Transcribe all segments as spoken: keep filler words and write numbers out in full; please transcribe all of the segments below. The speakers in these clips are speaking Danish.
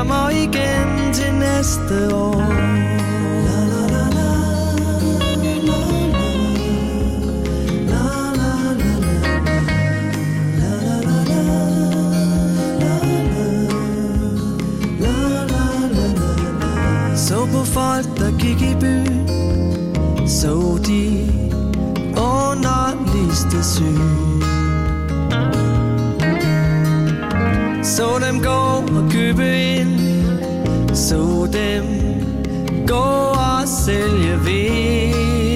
kommer igen til næste år. Så på folk, der gik i byen, så de underligste syn. Så dem gå og købe ind, så dem gå og sælge vin.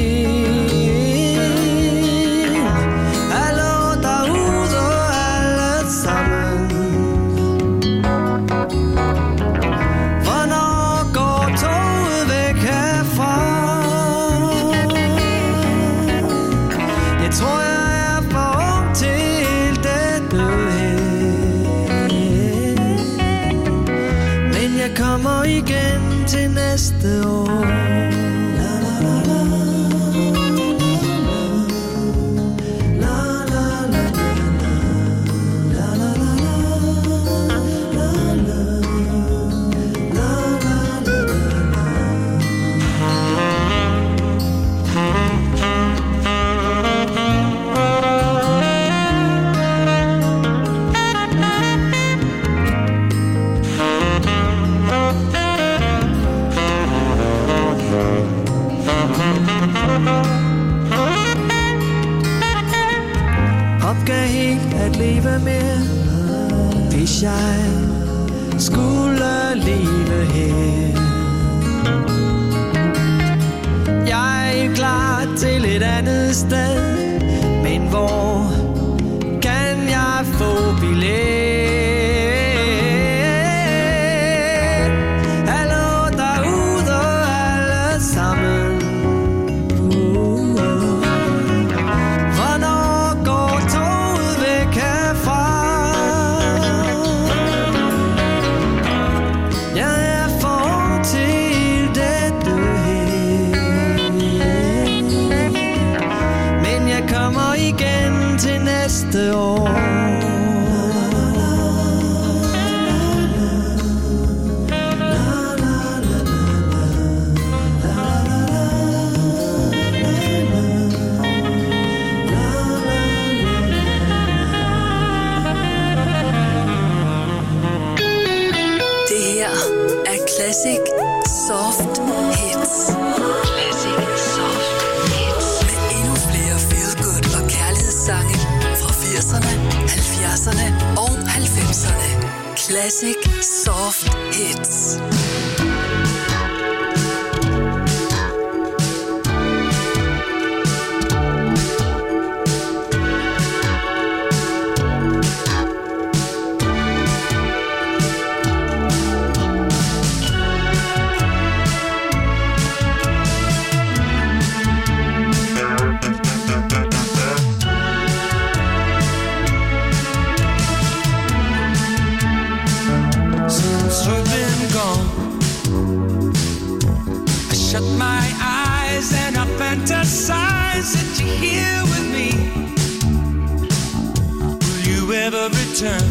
Hallo derude alle sammen, hvornår går toget væk herfra? Jeg tror jeg er for ung til dette her, men jeg kommer igen til næste år. Opgav helt at leve mere, hvis jeg skulle leve her. Jeg er klar til et andet sted, men hvor kan jeg få billet? Hallo derude alle sammen, hvornår går toget væk herfra? Jeg er for ung til dette her, men jeg kommer igen til næste år. Classic Soft Hits. Classic Soft Hits. Med endnu flere feel-good og kærlighedssange fra firserne, halvfjerdserne og halvfemserne. Classic Soft Hits. Fantasize that you're here with me. Will you ever return?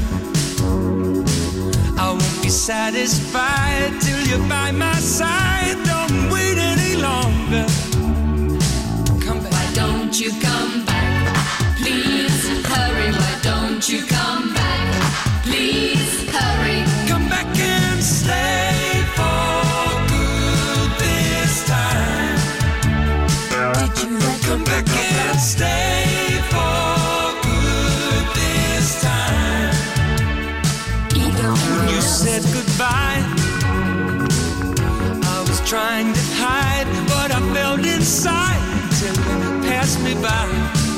I won't be satisfied till you're by my side. Don't wait any longer. Come back. Why don't you come back? Please hurry. Why don't you come back? Please hurry. Come back and stay for good this time. Come back and stay for good this time. You said goodbye. I was trying to hide what I felt inside till you passed me by.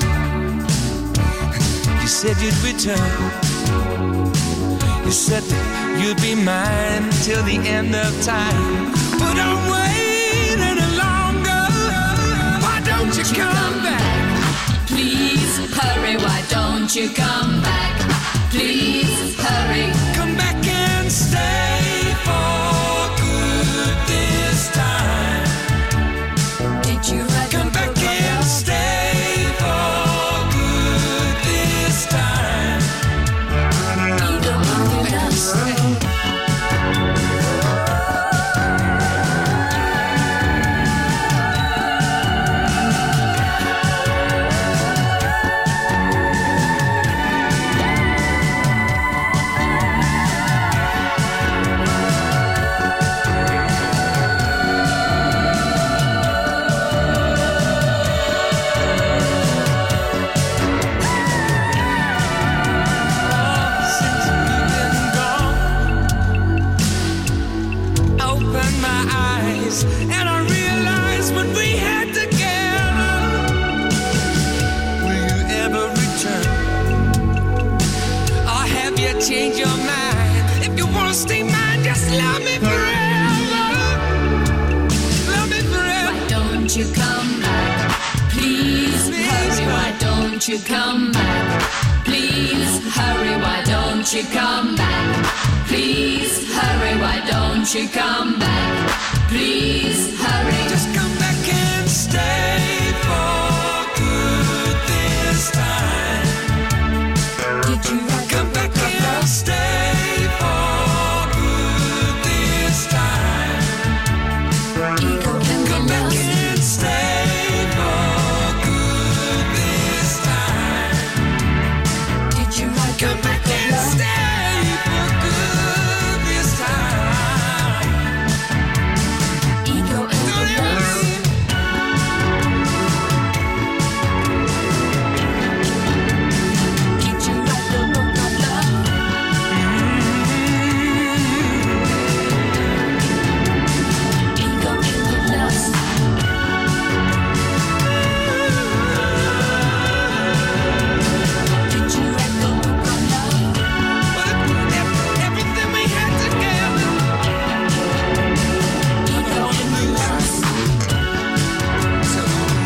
You said you'd return. You said that you'd be mine till the end of time. But don't wait any longer. Why don't you come back? Please hurry. Why don't you come back? Please hurry. Come back and stay for good this time. Did you write Come back and stay for good this time. You don't want to don't you come back? Please hurry, why don't you come back? Please hurry, why don't you come back? Please hurry. Just come back and stay for good this time. Did you come back and stay for good this time? Ego can come be back lost. and stay for good this time. Did you come back and stay for good this time? Ego and Don't the lost. Did you write the book of love? Ego and the lost. Did you write the book of love? But everything we had together, Ego and the lost. so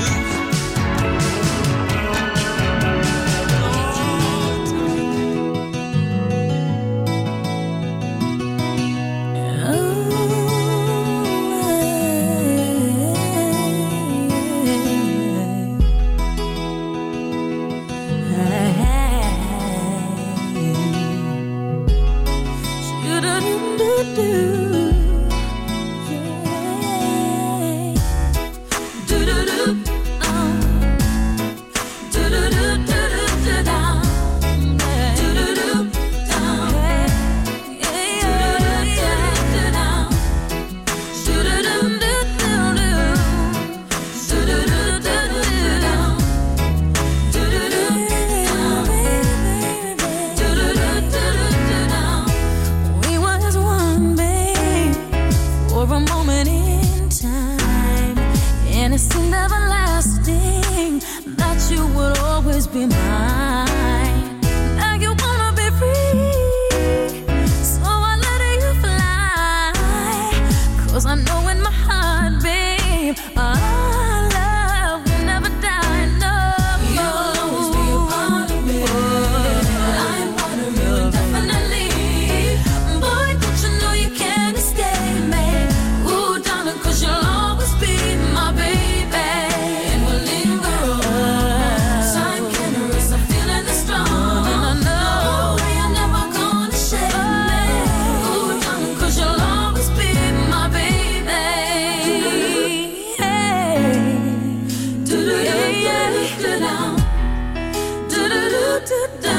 We was one, babe, for a moment in time, and it seemed everlasting that you would always be mine. Now you wanna be free, so I let you fly. 'Cause I know in my heart, babe, our love will never die. No, You'll always be a part of me. I'm part of you indefinitely. Boy, don't you know you can't escape me? Ooh, darling, 'cause you'll always be my baby. And we'll linger on. Time can't erase the feeling that's strong. And I know No, you're never gonna shake me. Ooh, darling, 'cause you'll always be my baby. hey, Do-do-do-do-do-do. Do-do-do-do-do.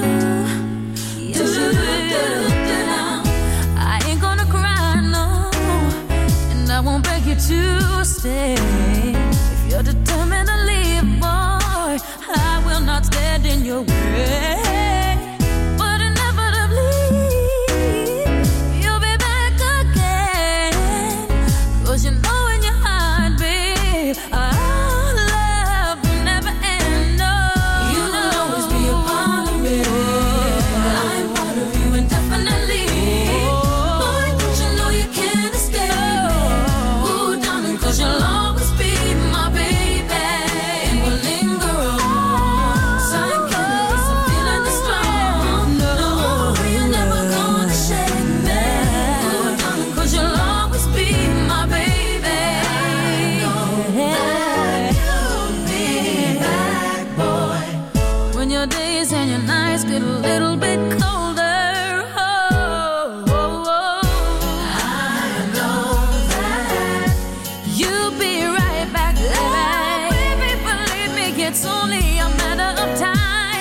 Do-do-do-do-do-do. I ain't gonna cry, no, and I won't beg you to stay. If you're determined to leave, boy, I will not stand in your way. But inevitably, you'll be back again. 'Cause you know in your heart, babe, our love will never end. No, You'll always be a part of me. I'm part of you indefinitely. Boy, don't you know you can't escape me? Ooh, darling, 'cause you'll always be my baby. And we'll linger on. Time can't erase the feeling that's strong. No, you're never gonna shake me. Ooh, darling, 'cause you'll always be my baby. You'll be back, boy. when your days and your nights get a little bit colder. Oh, oh, oh. I know that. You'll be right back, baby. Baby, believe me, it's only a matter of time.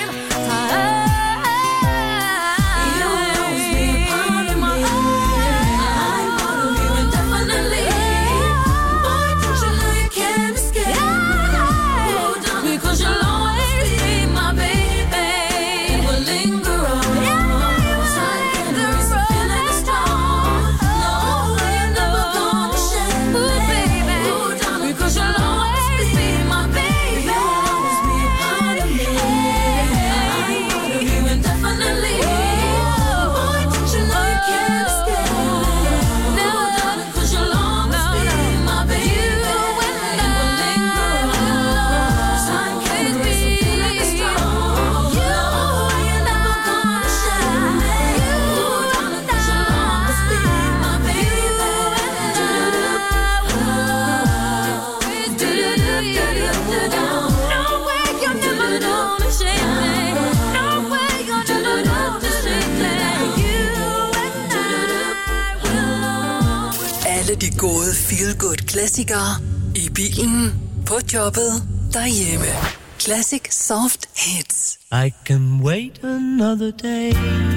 You'll always be a part of me. I'm part of you indefinitely. Boy, don't you know you can't escape me? Oh, darling, because you'll always be my baby. And we'll linger on. Time can't erase the feeling that's strong. No, you're never gonna shake me. Oh, darling, because you'll always be my baby. You'll always be a part of me. alle de gode feel-good klassikere i bilen, på jobbet, derhjemme. Classic Soft Hits. I can wait another day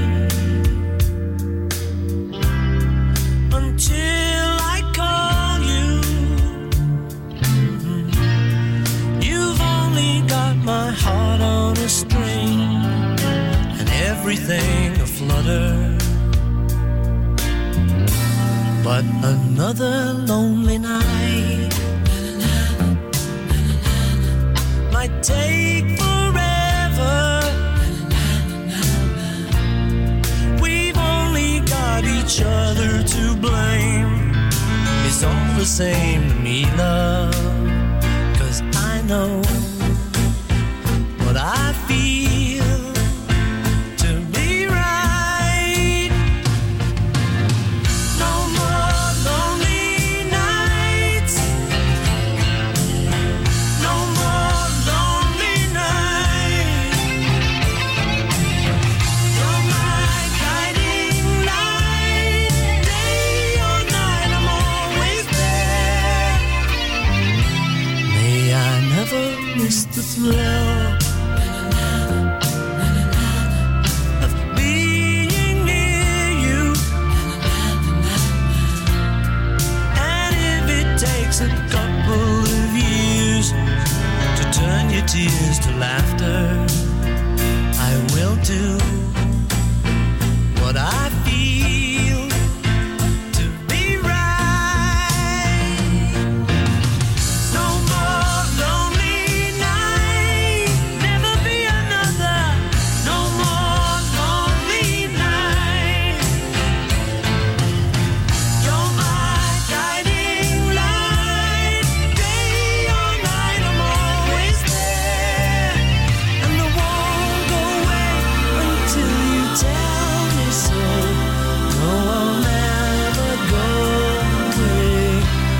until I call you. Mm-hmm. You've only got my heart on a string and everything aflutter. But another lonely night might take forever. We've only got each other to blame. It's all the same to me, love, 'cause I know what I feel to be right. No more lonely nights. No more lonely nights. You're my guiding light. Day or night, I'm always there. May I never miss the thrill of being near you. And if it takes a couple of years to turn your tears to laughter, I will do what I feel to be right. No more lonely night, never be another. No more lonely night. You're my guiding light. Day or night, I'm always there. And I won't go away until you tell me so. No, I'll never go away.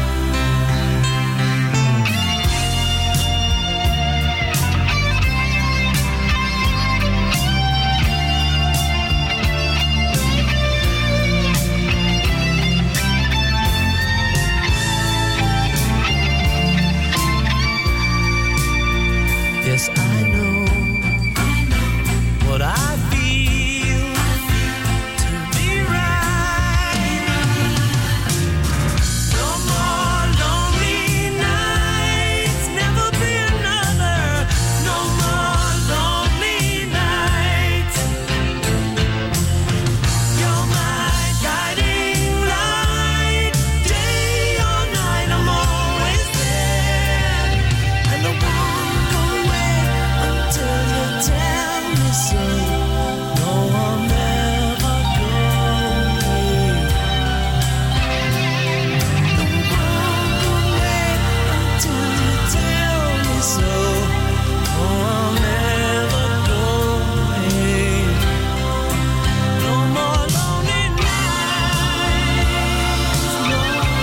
Yes, I know what I feel to be right. No more lonely nights, never be another. No more lonely nights. You're my guiding light. Day or night, I'm always there. And I won't go away until you tell me so. No, I'll never go away. I won't go away until you tell me so. No, I'll never go away. No more lonely nights. No.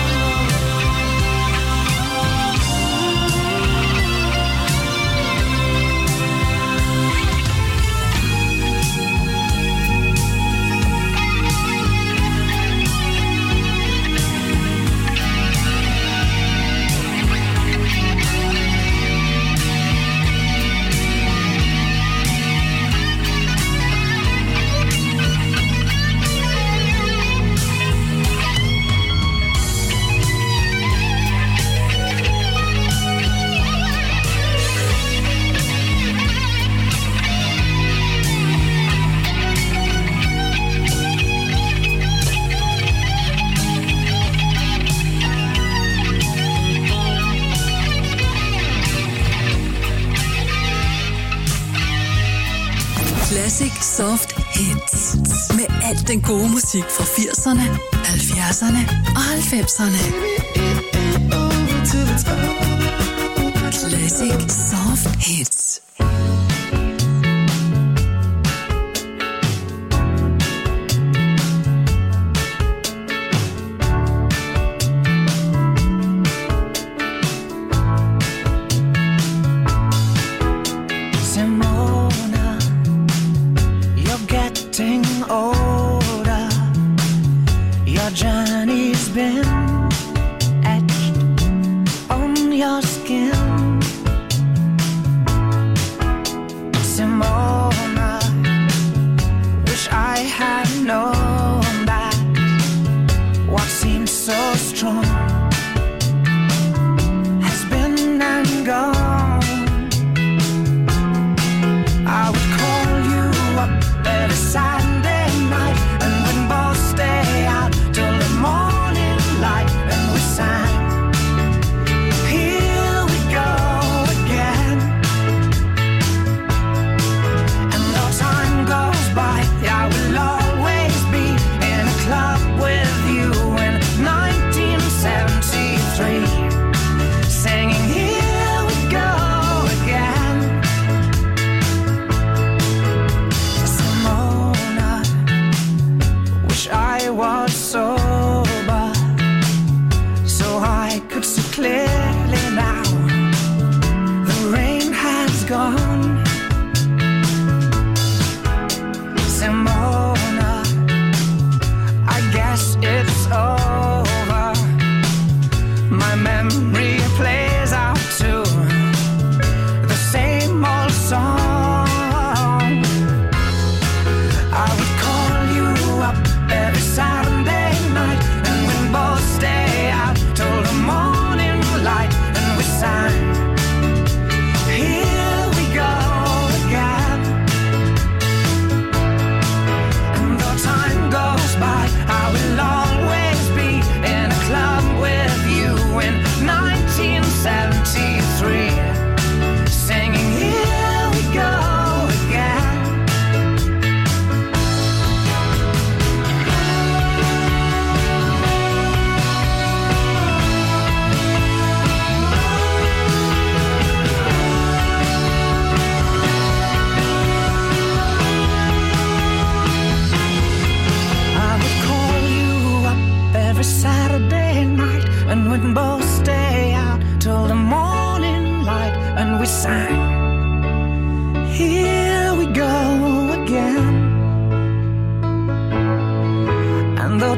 Classic Soft Hits. Med al den gode musik fra firserne, halvfjerdserne og halvfemserne. Classic Soft Hits. Simona, you're getting older. Your journey's been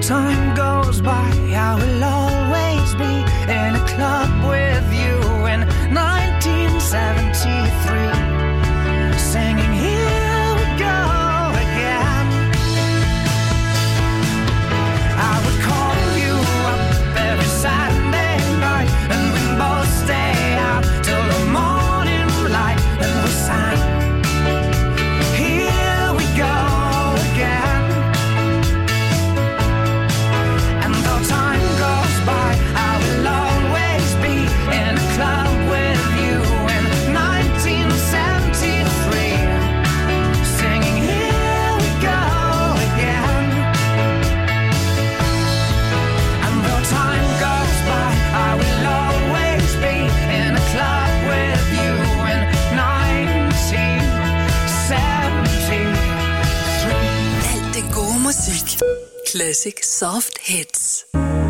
time goes by, I will always be in a club with you in nineteen seventy-three, singing Here We Go Again. I would call you up every Saturday night, and we'd both stay out till the morning light, and we sang Here We Go Again. And though time goes by, I will always be in a club with you in nineteen seventy-three, singing Here We Go Again. And though time goes by, I will always be in a club with you in nineteen seventy-three. Alt det gode musik. Classic Soft Hits.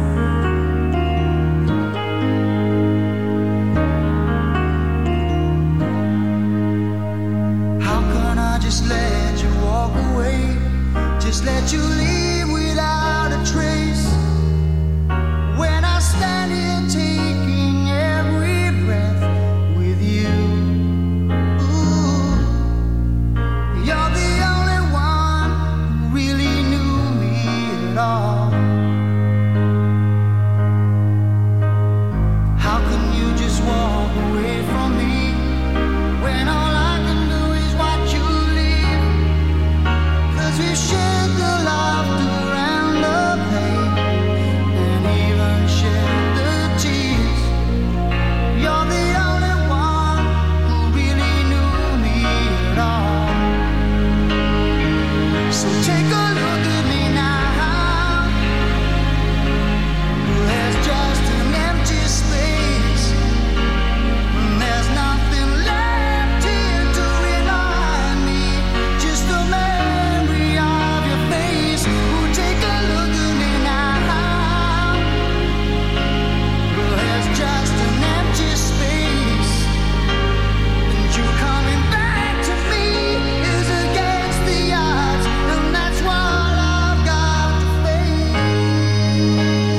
How can I just let you walk away? Just let you leave without a trace. When I stand here taking every breath with you. Ooh, you're the only one who really knew me at all. How can you just walk away from me when all I can do is watch you leave? 'Cause we shared the laughter and the pain, and even shared the tears. You're the only one who really knew me at all. So take a look at me now. There's just an empty space. There's nothing left here to remind me. Just the memory of your face. Oh, take a look at me now. There's just an empty space. And you coming back to me is against the odds. And that's what I've got to face.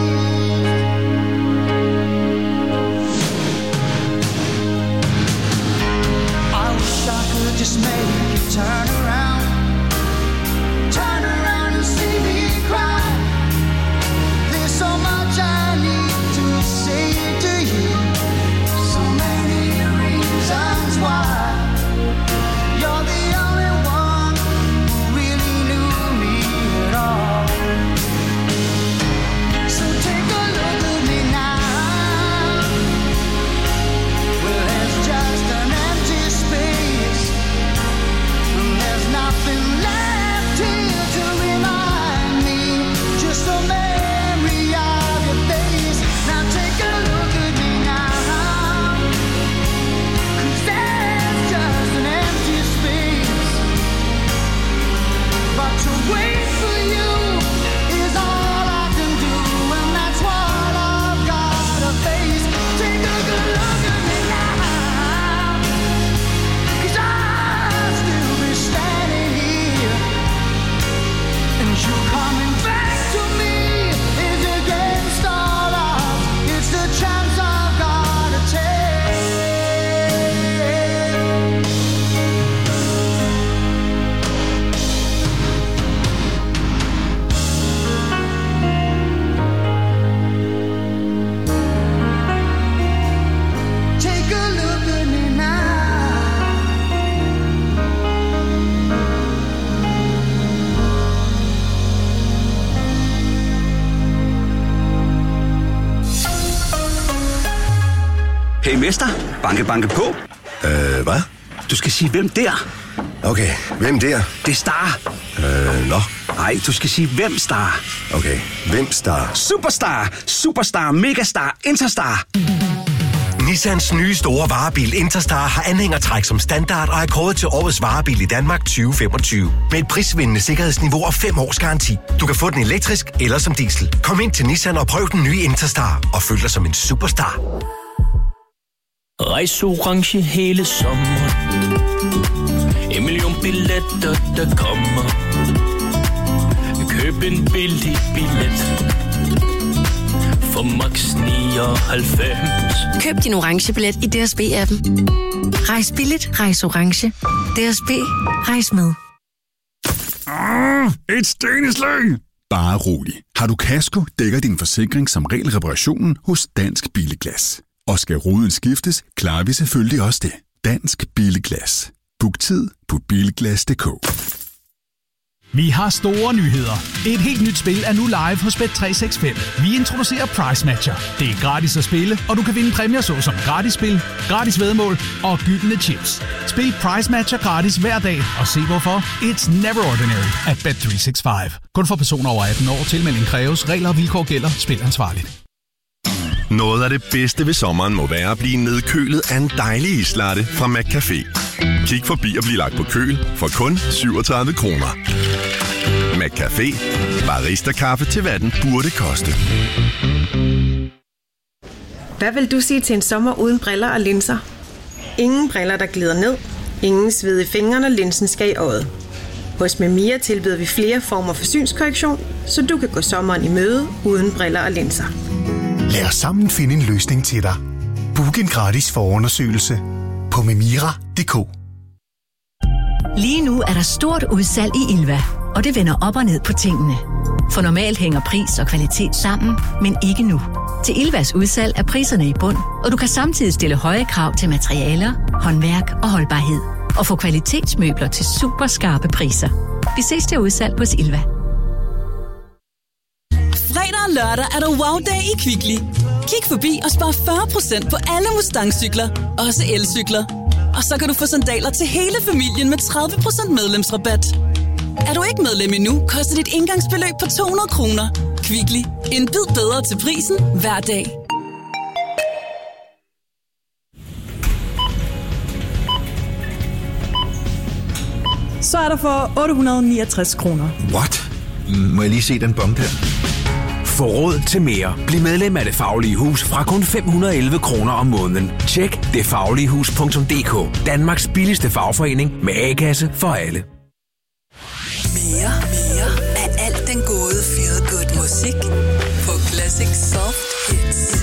I wish I could just make you turn around. Turn around and see me cry. There's so much I need to say to you. So many reasons why. You're the only one who really knew me at all. So take a look at me now. Well, there's just an empty space. And there's nothing left here to remind me. Just a memory of your face. Now take a look at me now. 'Cause there's just an empty space. But to wait for you is all I can do. And that's what I've got to face. Take a good look at me now. 'Cause I'll still be standing here. And you coming back to me is against all odds. It's the chance I've got to take. Take a look at me now. Hey mester, banke banke på. Øh, hvad? Du skal sige hvem der. Okay, hvem der? Det er Star. Øh, nå. Nej, du skal sige hvem Star. Okay, hvem Star? Superstar, Superstar, Megastar, Interstar. Nissans nye store varebil Interstar har anhængertræk som standard og er kåret til årets varebil i Danmark tyve femogtyve. Med et prisvindende sikkerhedsniveau og fem års garanti. Du kan få den elektrisk eller som diesel. Kom ind til Nissan og prøv den nye Interstar og føl dig som en superstar. Rejs orange hele sommeren. En million billetter, der kommer. Køb en billig billet for max nioghalvfems. Køb din orange billet i D S B-appen. Rejs billigt, rejs orange. D S B, rejs med. Ah, et steneslag! Bare rolig. Har du kasko, dækker din forsikring som regel reparationen hos Dansk Billiglas. Og skal ruden skiftes, klarer vi selvfølgelig også det. Dansk Billiglas. Book tid på billiglas punktum d k. Vi har store nyheder. Et helt nyt spil er nu live hos Bet tre seks fem. Vi introducerer Price Matcher. Det er gratis at spille, og du kan vinde præmier såsom gratis spil, gratis væddemål og gyldne chips. Spil Price Matcher gratis hver dag, og se hvorfor. It's never ordinary at Bet tre seks fem. Kun for personer over atten år. Tilmelding kræves. Regler og vilkår gælder. Spil ansvarligt. Noget af det bedste ved sommeren må være at blive nedkølet af en dejlig islatte fra McCafé. Kig forbi og bliv lagt på køl for kun syvogtredive kroner. McCafé. Barista-kaffe til hvad den burde koste. Hvad vil du sige til en sommer uden briller og linser? Ingen briller, der glider ned. Ingen sved i fingrene, når linsen skal i øjet. Hos Memia tilbyder vi flere former for synskorrektion, så du kan gå sommeren i møde uden briller og linser. Lad os sammen finde en løsning til dig. Book en gratis forundersøgelse på memira punktum d k. Lige nu er der stort udsalg i Ilva, og det vender op og ned på tingene. For normalt hænger pris og kvalitet sammen, men ikke nu. Til Ilvas udsalg er priserne i bund, og du kan samtidig stille høje krav til materialer, håndværk og holdbarhed. Og få kvalitetsmøbler til super skarpe priser. Vi ses til udsalg hos Ilva. Fredag og lørdag er der wow-dag i Kvickly. Kig forbi og spar fyrre procent på alle Mustang-cykler, også elcykler. Og så kan du få sandaler til hele familien med tredive procent medlemsrabat. Er du ikke medlem endnu, koster dit indgangsbeløb på to hundrede kroner. Kvickly. En bid bedre til prisen hver dag. Så er der for otte hundrede og niogtres kroner. What? Må jeg lige se den bump her? Få råd til mere. Bliv medlem af Det Faglige Hus fra kun fem hundrede og elleve kroner om måneden. Tjek det faglige hus punktum d k. Danmarks billigste fagforening med A-kasse for alle. Mere, mere af alt den gode feel good musik på Classic Soft Hits.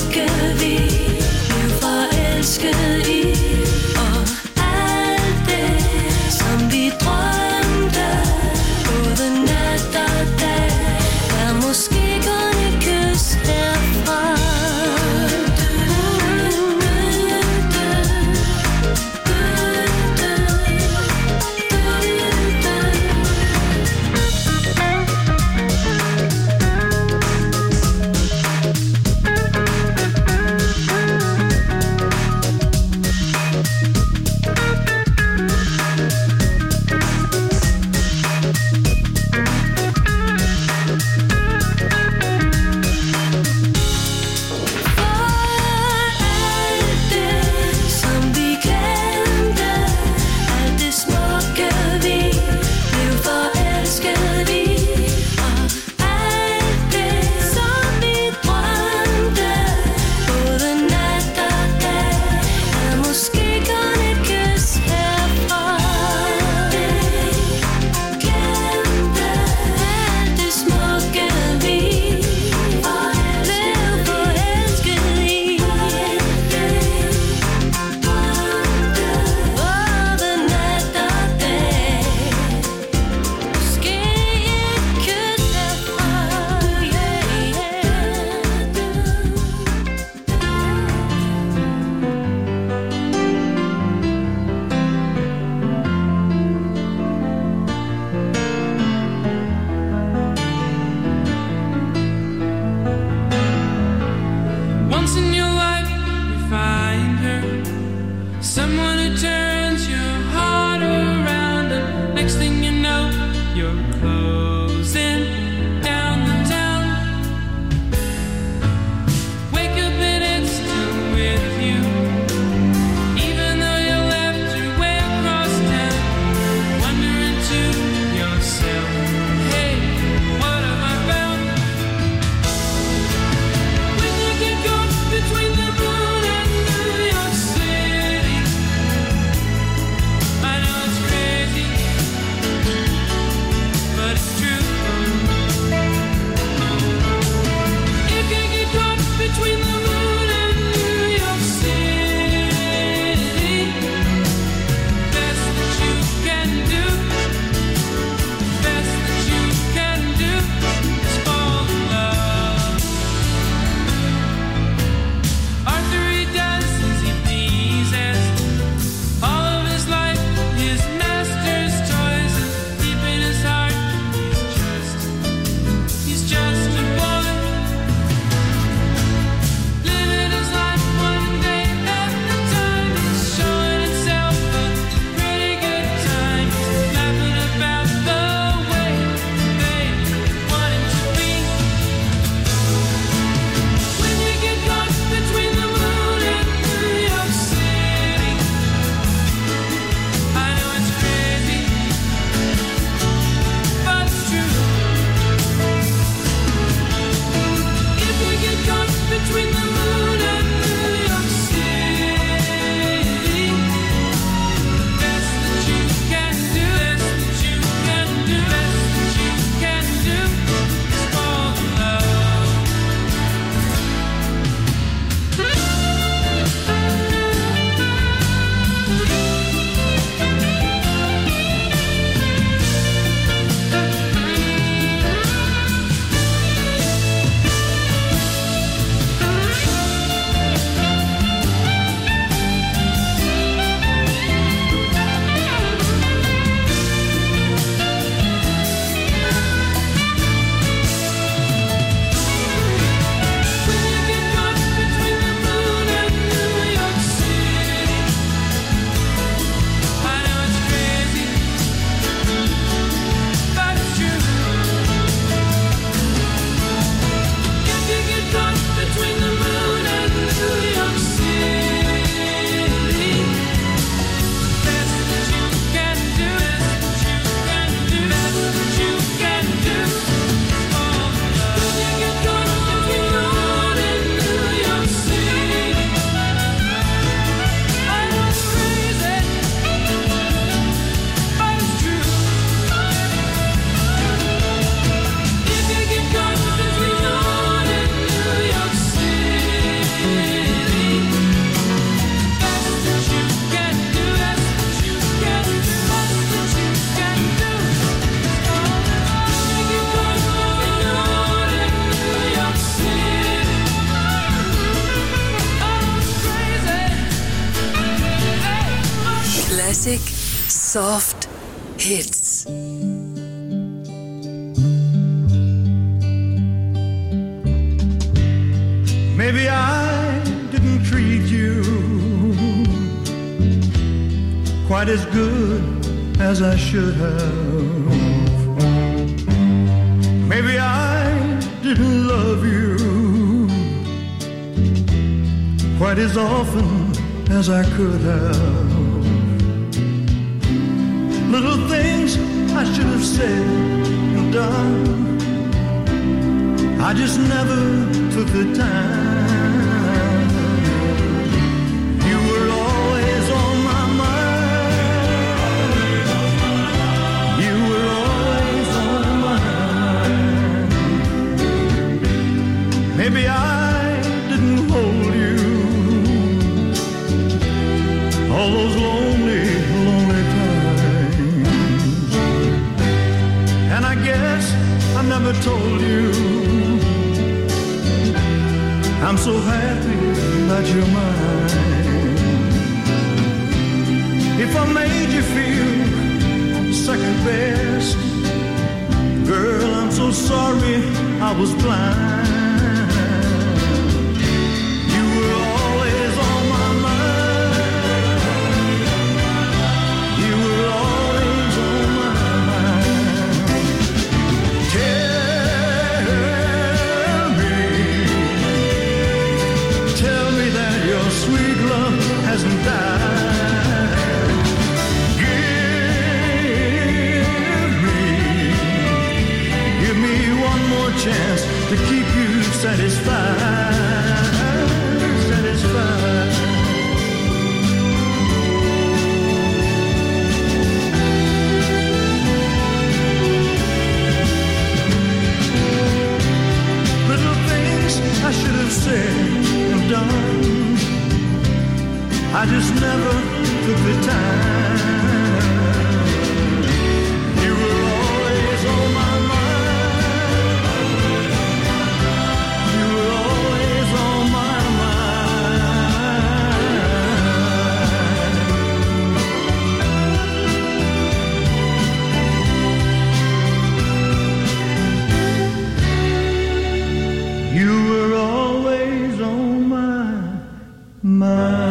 Forelsket i, og alt det Classic Soft Hits. Maybe I didn't treat you quite as good as I should have. Maybe I didn't love you quite as often as I could have. Little things I should have said and done, I just never took the time. You were always on my mind. You were always on my mind. Maybe I didn't hold you all those lonely, lonely times. And I guess I never told you I'm so happy that you're mine. If I made you feel second best, girl, I'm so sorry I was blind. You were always on my mind. You were always on my mind. Tell Tell me that your sweet love hasn't died. Give me, give me one more chance to keep you satisfied, satisfied. Little things I should have said and done, I just never took the time. You were always on my mind. You were always on my mind. You were always on my mind.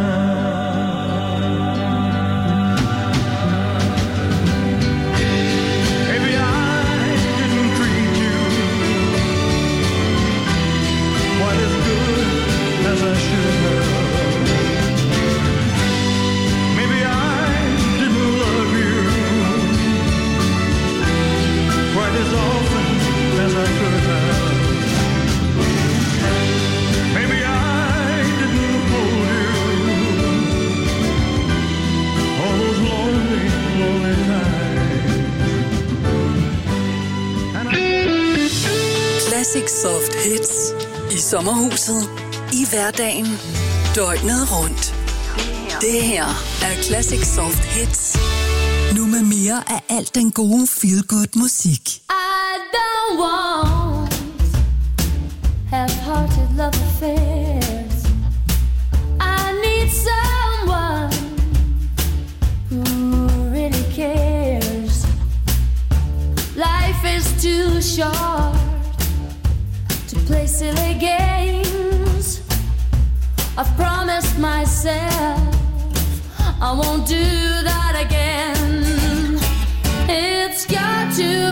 Classic Soft Hits i sommerhuset, i hverdagen, døgnet rundt. Det her er Classic Soft Hits. Nu med mere af alt den gode feel-good musik. I don't want half-hearted love affairs. I need someone who really cares. Life is too short to play silly games. I've promised myself I won't do that again. It's got to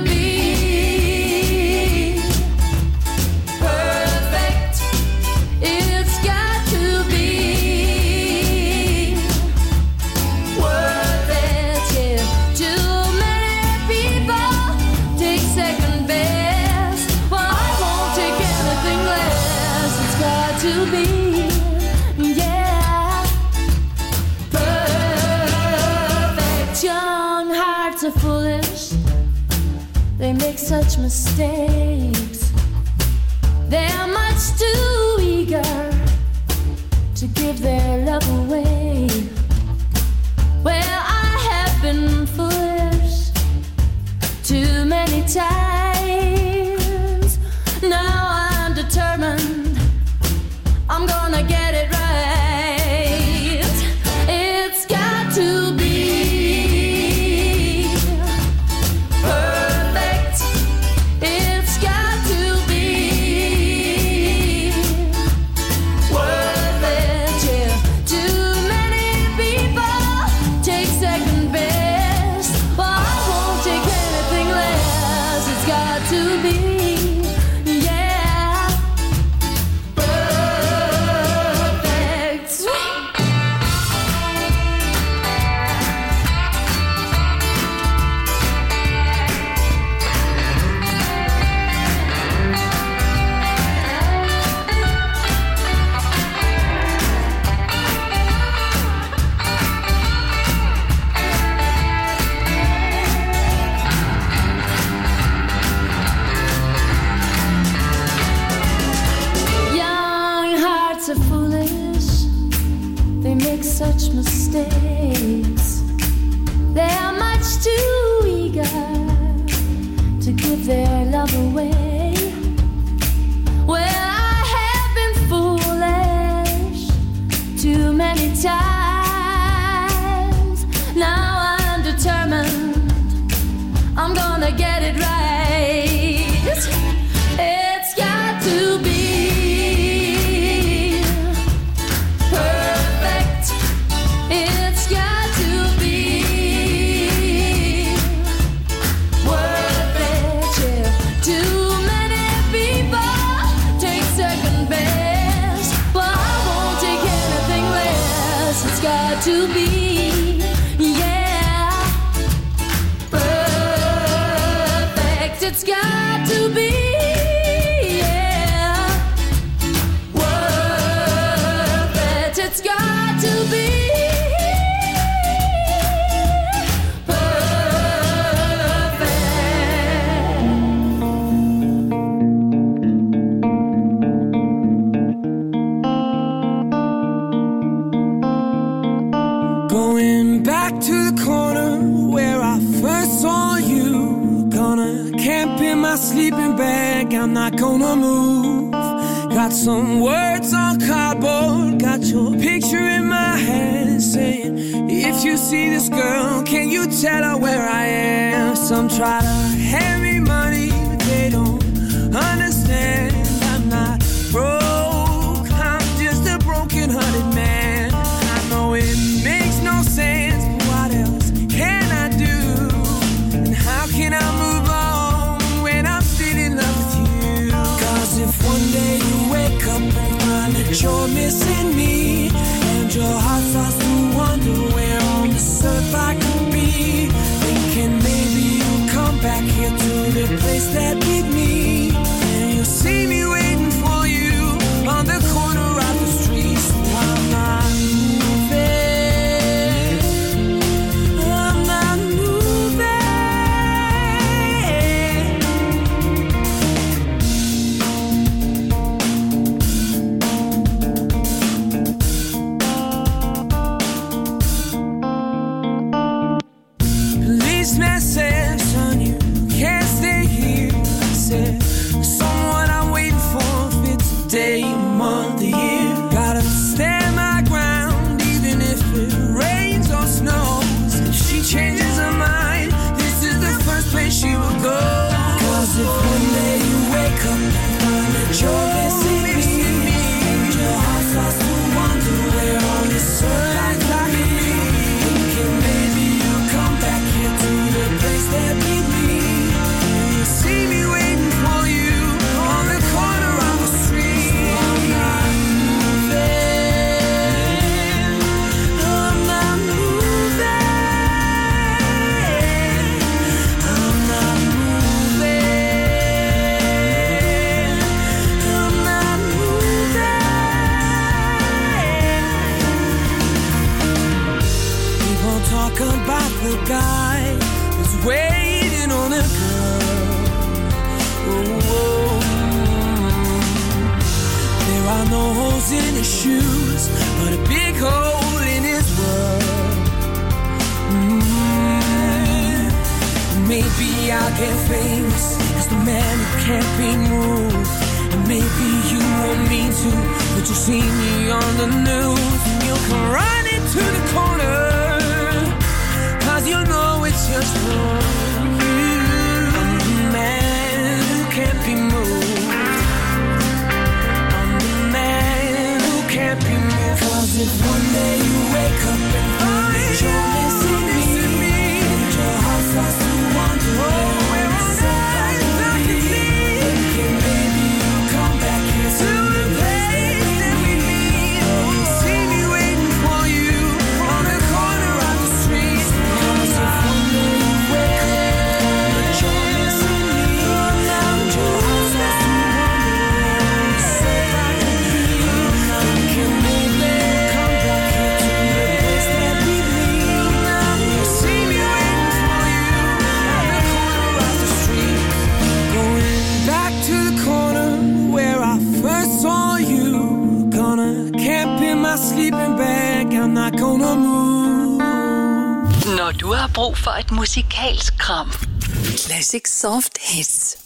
be perfect. It's got to be worth it. Yeah. Too many people take second best. Well, I won't take anything less. It's got to be, yeah, perfect. Young hearts are foolish. They make such mistakes. They're much too eager to give their love away. Well, I have been foolish too many times. Now I'm determined I'm gonna get it right. It's got to be such mistakes. They are much too eager to give their love away. Well, I have been foolish too many times. Now I'm determined I'm gonna get it right. It's got to be perfect. It's got to be worth it. Yeah. Too many people take second best, but I won't take anything less. It's got to be, yeah, perfect. It's got to be. It's got to be perfect. Going back to the corner where I first saw you. Gonna camp in my sleeping bag. I'm not gonna move. Got some words on cardboard, got your picture in my hand saying, if you see this girl, can you tell her where I am? Some try to hand me money, but they don't understand. I'm not broke, I'm just a broken-hearted man. I know it makes no sense, but what else can I do? And how can I move on when I'm still in love with you? Cause if one day you wake up and find that you're missing me, and your heart starts to wonder where on this earth I could be, thinking maybe you'll come back here to the place that beat me, and you'll see me waiting for you on the corner of the street. So I'm not moving, I'm not moving. Policeman said, son, you can't stay here. I said, someone I'm waiting for fits a day, a month, a year. Gotta stand my ground even if it rains or snows. If she changes her mind, this is the first place she will go. Cause if one day you wake up and find that you're missing me, and your heart starts to wonder where on this earth I could be, thinking maybe you'll come back here to the place that beat me, and you'll see me waiting for you on the corner of the street. I'm not moving, I'm not moving, I'm not moving, I'm not moving. People talk about the guy who's waiting on a girl. Oh, oh. There are no holes in his shoes, but a big hole in his world. Mm. Maybe I'll get famous as the man who can't be moved, and maybe you won't mean to, but you'll see me on the news, and you'll come running to the corner, cause you know it's just for you. I'm the man who can't be moved, I'm the man who can't be moved. Cause if one day you wake up and find that you're missing me, and your heart starts to wonder where on this earth I could be, thinking maybe you'll come back here to the place that we meet, and you'll see me waiting for you l'amour. Når du har brug for et musikalsk kram. Classic Soft Hits.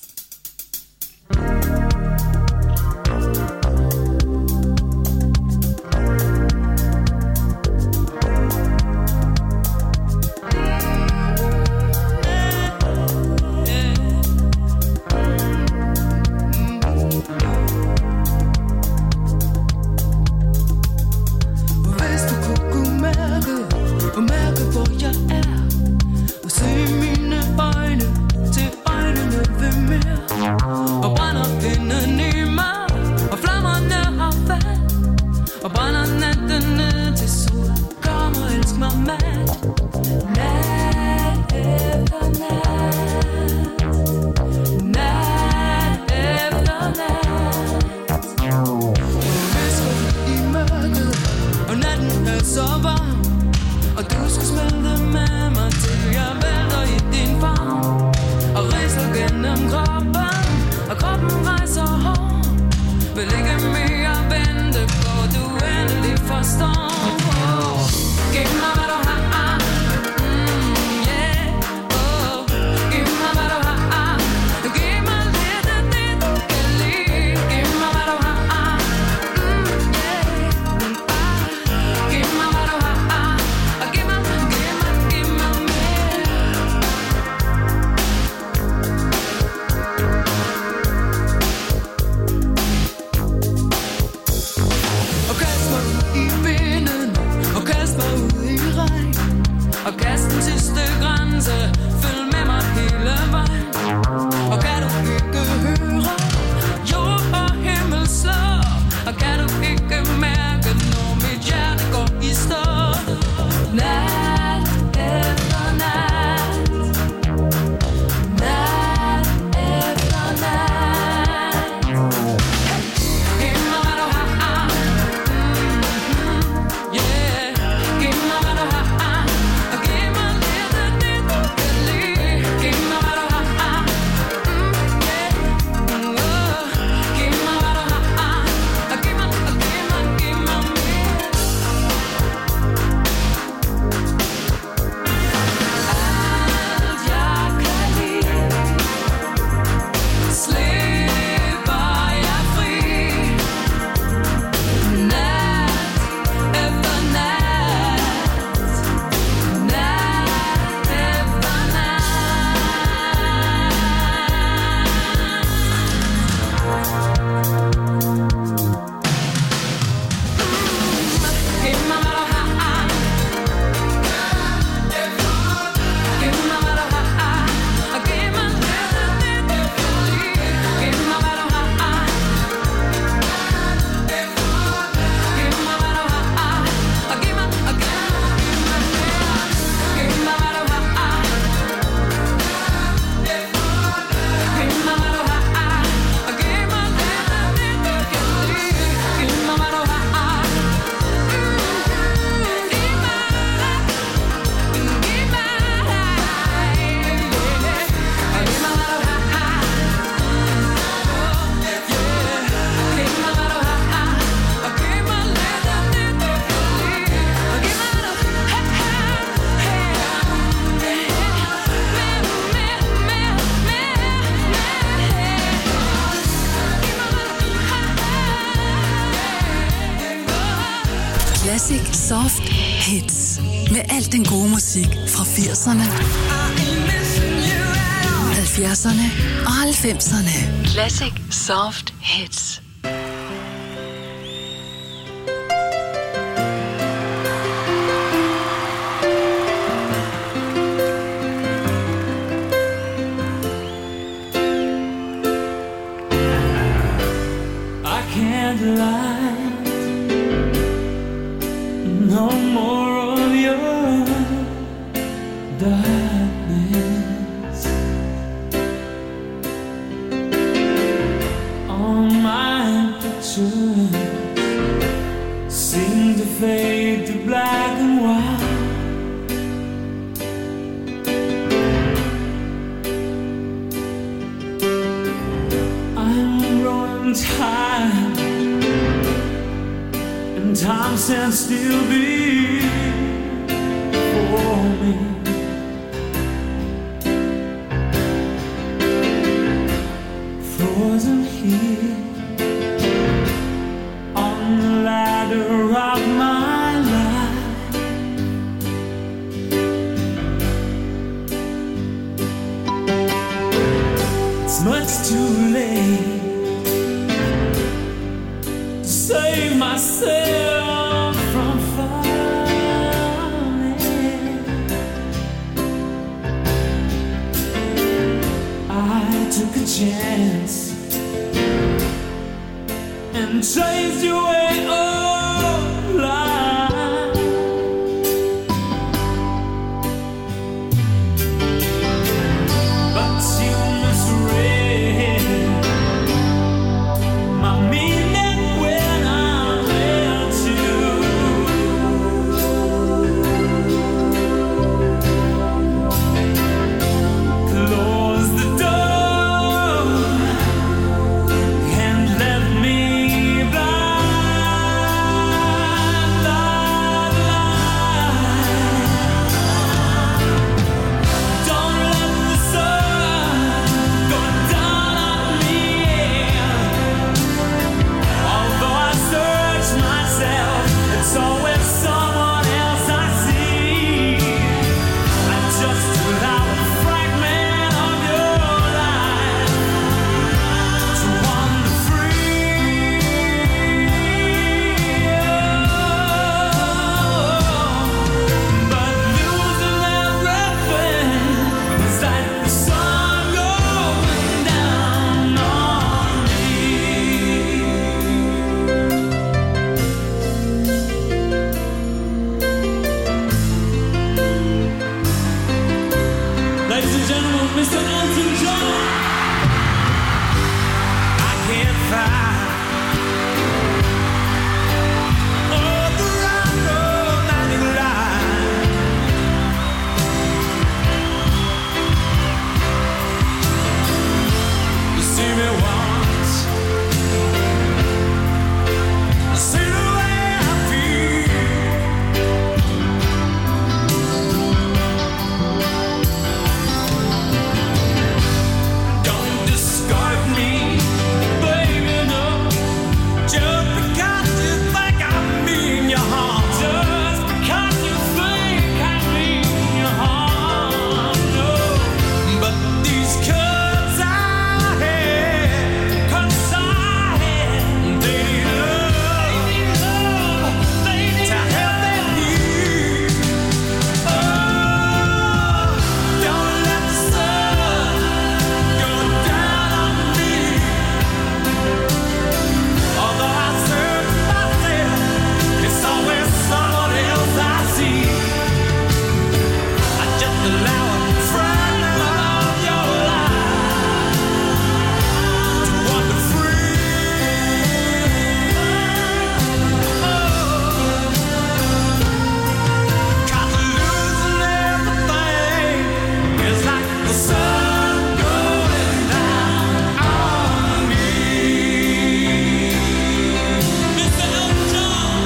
Soft Hits. Med al den gode musik fra firserne, halvfjerdserne og halvfemserne. Classic Soft Hits. I can't lie. No more of your darkness. All my pictures seem to fade to black and white. I'm growing tired, and time stands still beside it's much too late to save myself from falling. I took a chance and chased you away all life. But you misread my meaning when I met you. Close the door and let me blind, blind, blind. Don't let the sun go down on me. Although I search myself, it's always someone else I see. I just allow a fragment of your life to wander free. But losing everything is like the sun going down on me. Ladies and gentlemen, Mister Elton John. I can't find all the right romantic line. You see me once, I see the way I feel. Don't discard me, baby, no. Just because you think I mean you harm. Just because you think I mean you harm, no. But these cuts I had, cuts I had, they need love, they need to help them heal. Oh, don't let the sun go down on me. Although I search myself, it's always someone else I see. I just allow a fragment of your life to wander free. Cause losing everything is like the sun going down on me. Mister Elton John.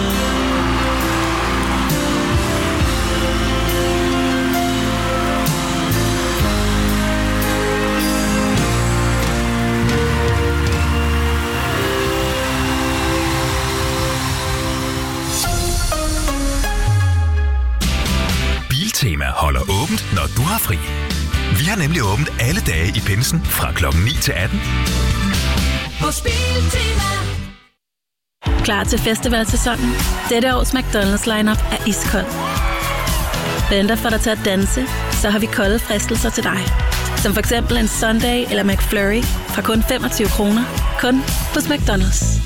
Biltema holder åbent, når du har fri. Vi har nemlig åbent alle dage i pinsen fra klokken ni til atten. Hos Biltema. Klar til festivalsæsonen? Dette års McDonald's lineup er iskold. Venter for dig til at danse, så har vi kolde fristelser til dig. Som for eksempel en Sunday eller McFlurry fra kun femogtyve kroner. Kun hos McDonald's.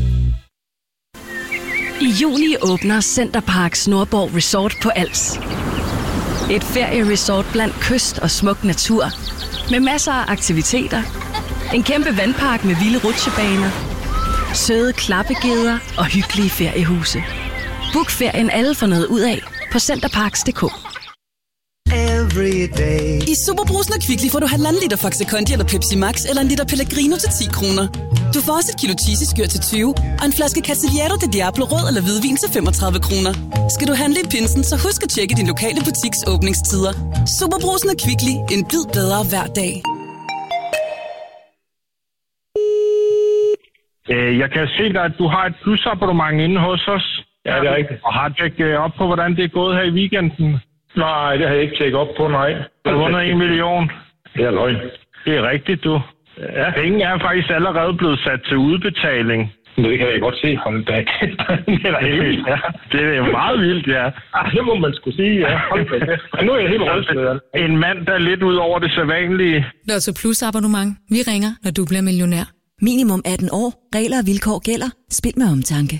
I juli åbner Centerparks Nordborg Resort på Als. Et ferieresort blandt kyst og smuk natur. Med masser af aktiviteter. En kæmpe vandpark med vilde rutsjebaner. Søde klappegeder og hyggelige feriehuse. Book ferien alle får noget ud af på centerparks punktum d k. I Superbrusen og Kvickly får du halvanden liter Faxe Kondi eller Pepsi Max eller en liter Pellegrino til ti kroner. Du får også et kilo cheesy-skyr til tyve og en flaske Cavaliere de Diablo rød eller hvidvin til femogtredive kroner. Skal du handle i pinsen, så husk at tjekke din lokale butiks åbningstider. Superbrusen og Kvickly. En bid bedre hver dag. Jeg kan se dig, at du har et plusabonnement inde hos os. Ja, det er rigtigt. Og har tjekket op på, hvordan det er gået her i weekenden? Nej, det har jeg ikke tjekket op på, nej. Du har vundet en million. Det er løgn. Det er rigtigt, du. Ja. Penge er faktisk allerede blevet sat til udbetaling. Det kan jeg godt se. Hold da. Det er da helt vildt. Ja, det er jo meget vildt, ja. Ah, det må man skulle sige, ja. Hold da. Men nu er jeg helt rystet. En mand, der er lidt ud over det sædvanlige. Lotto Plus abonnement. Vi ringer, når du bliver millionær. Minimum atten år. Regler og vilkår gælder. Spil med omtanke.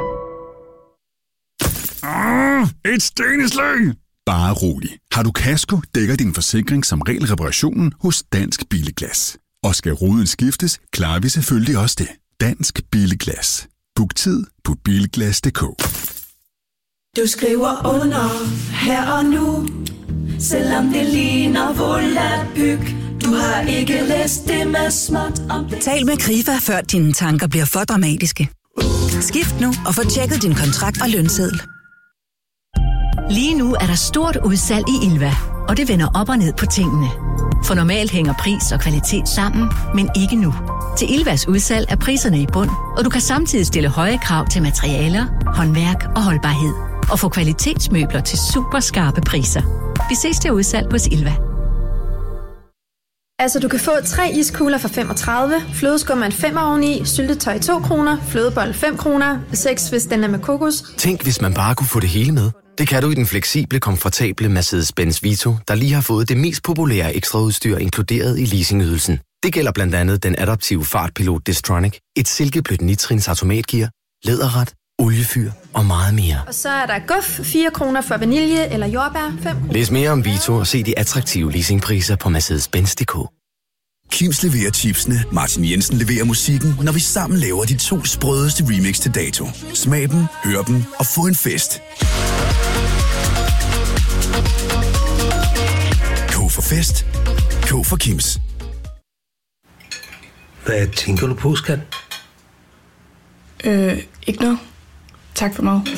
Ah, et steneslag! Bare rolig. Har du kasko, dækker din forsikring som regel reparationen hos Dansk Billiglas. Og skal ruden skiftes, klarer vi selvfølgelig også det. Dansk Billiglas. Book tid på billiglas punktum d k. Du skriver under her og nu, selvom det ligner volapyk. Du har ikke læst det med småt om det. Tal med Krifa, før dine tanker bliver for dramatiske. Skift nu og få tjekket din kontrakt og lønseddel. Lige nu er der stort udsalg i Ilva, og det vender op og ned på tingene. For normalt hænger pris og kvalitet sammen, men ikke nu. Til Ilvas udsalg er priserne i bund, og du kan samtidig stille høje krav til materialer, håndværk og holdbarhed. Og få kvalitetsmøbler til super skarpe priser. Vi ses til udsalg hos Ilva. Altså, du kan få tre iskugler for femogtredive, flødeskum en femmer oveni, syltetøj to kroner, flødebold fem kroner, seks hvis den er med kokos. Tænk, hvis man bare kunne få det hele med. Det kan du i den fleksible, komfortable Mercedes-Benz Vito, der lige har fået det mest populære ekstraudstyr inkluderet i leasingydelsen. Det gælder blandt andet den adaptive fartpilot Distronic, et silkeblødt nitrins automatgear, læderret, oliefyr og meget mere. Og så er der guf, fire kroner for vanilje eller jordbær, fem kroner. Læs mere om Vito og se de attraktive leasingpriser på Mercedes Benz punktum d k. Kims leverer chipsene, Martin Jensen leverer musikken, når vi sammen laver de to sprødeste remix til dato. Smag dem, hør dem og få en fest. K for fest. K for Kims. Hvad tænker du på, skat? Øh, ikke noget. Tak for mig.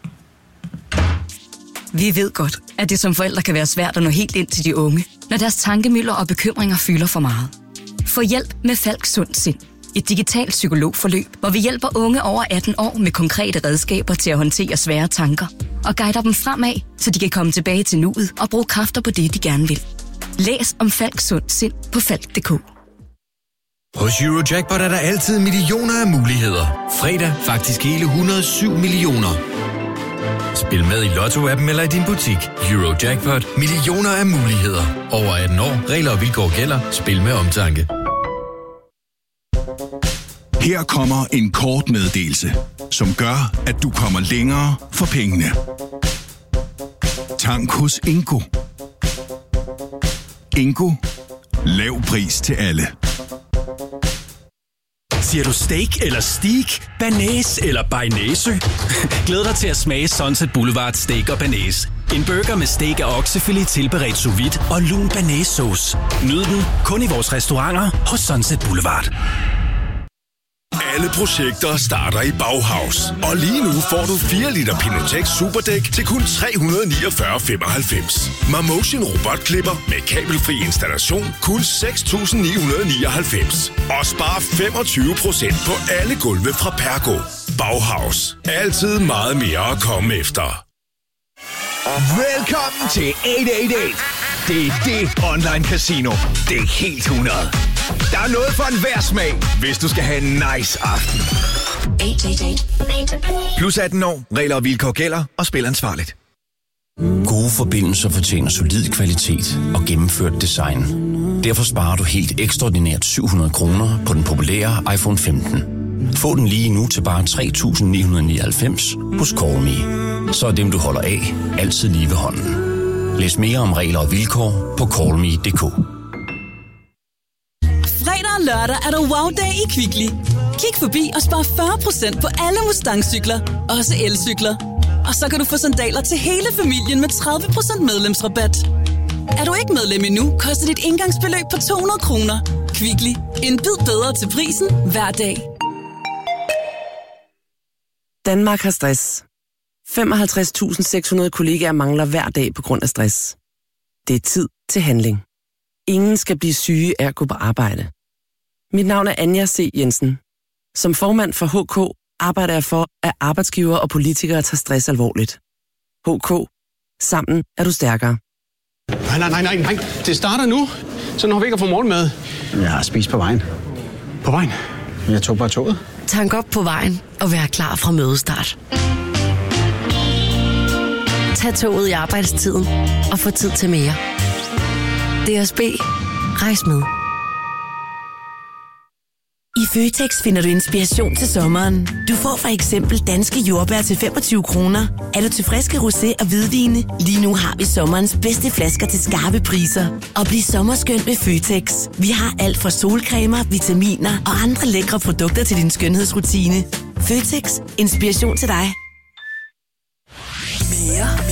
Vi ved godt, at det som forældre kan være svært at nå helt ind til de unge, når deres tankemylder og bekymringer fylder for meget. Få hjælp med Falk Sund Sind. Et digitalt psykologforløb, hvor vi hjælper unge over atten år med konkrete redskaber til at håndtere svære tanker og guider dem fremad, så de kan komme tilbage til nuet og bruge kræfter på det, de gerne vil. Læs om Falk Sund Sind på falk punktum d k. Hos Eurojackpot er der altid millioner af muligheder. Fredag faktisk hele et hundrede og syv millioner. Spil med i Lotto-appen eller i din butik. Eurojackpot. Millioner af muligheder. Over atten år. Regler og vilkår gælder. Spil med omtanke. Her kommer en kort meddelelse, som gør, at du kommer længere for pengene. Tank hos Ingo. Ingo. Lav pris til alle. Siger du steak eller steak, banæs eller bearnaise? Glæd dig til at smage Sunset Boulevard Steak og Banæs. En burger med steak og oksefilet tilberedt sous vide og lun banæssauce. Nyd den kun i vores restauranter hos Sunset Boulevard. Alle projekter starter i Bauhaus. Og lige nu får du fire liter Pinotex Superdæk til kun tre hundrede niogfyrre komma femoghalvfems. Marmotion robotklipper med kabelfri installation kun seks tusind ni hundrede nioghalvfems. Og spar femogtyve procent på alle gulve fra Pergo. Bauhaus. Altid meget mere at komme efter. Velkommen til otte otte otte. Det er det online casino. Det er helt hundrede. Der er noget for enhver smag, hvis du skal have en nice aften. Plus atten år. Regler og vilkår gælder, og spil ansvarligt. Gode forbindelser fortjener solid kvalitet og gennemført design. Derfor sparer du helt ekstraordinært syv hundrede kroner på den populære iPhone femten. Få den lige nu til bare tre tusind ni hundrede nioghalvfems hos Callme. Så er dem, du holder af, altid lige ved hånden. Læs mere om regler og vilkår på callme punktum d k. Fredag og lørdag er der wow-dag i Kvickly. Kig forbi og spar fyrre procent på alle Mustang-cykler, også elcykler. Og så kan du få sandaler til hele familien med tredive procent medlemsrabat. Er du ikke medlem endnu, koster dit indgangsbeløb på to hundrede kroner. Kvickly. En bid bedre til prisen hver dag. Danmark har stress. femoghalvtreds tusind seks hundrede kollegaer mangler hver dag på grund af stress. Det er tid til handling. Ingen skal blive syge af at gå på arbejde. Mit navn er Anja C. Jensen. Som formand for H K arbejder jeg for, at arbejdsgivere og politikere tager stress alvorligt. H K. Sammen er du stærkere. Nej, nej, nej, nej, nej. Det starter nu. Så når vi ikke får morgenmad. Jeg har spist på vejen. På vejen? Jeg tog bare toget. Tank op på vejen og vær klar fra mødestart. Tag toget i arbejdstiden og få tid til mere. D S B. Rejs med. I Føtex finder du inspiration til sommeren. Du får for eksempel danske jordbær til femogtyve kroner. Er du til friske rosé og hvidvine? Lige nu har vi sommerens bedste flasker til skarpe priser. Og bliv sommerskønt med Føtex. Vi har alt fra solcremer, vitaminer og andre lækre produkter til din skønhedsrutine. Føtex. Inspiration til dig. Mere